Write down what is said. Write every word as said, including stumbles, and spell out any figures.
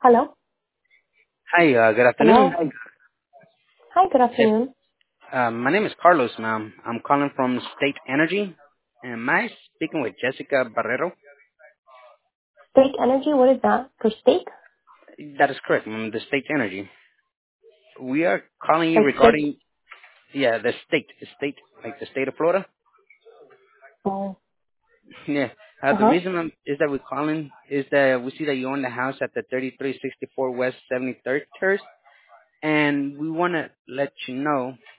Hello? Hi, uh, good afternoon. Hello? Hi, good Yes, afternoon. uh, my name is Carlos, ma'am. I'm calling from State Energy. Am I speaking with Jessica Barrero? Steak Energy, what is that? For steak? That is correct, ma'am. The State Energy. We are calling you Like steak? regarding, yeah, the state, the state, like the state of Florida. Oh. Yeah. Uh, the Uh-huh. reason I'm, is that we're calling is that we see that you own the house at the thirty-three sixty-four West seventy-third Terrace, and we want to let you know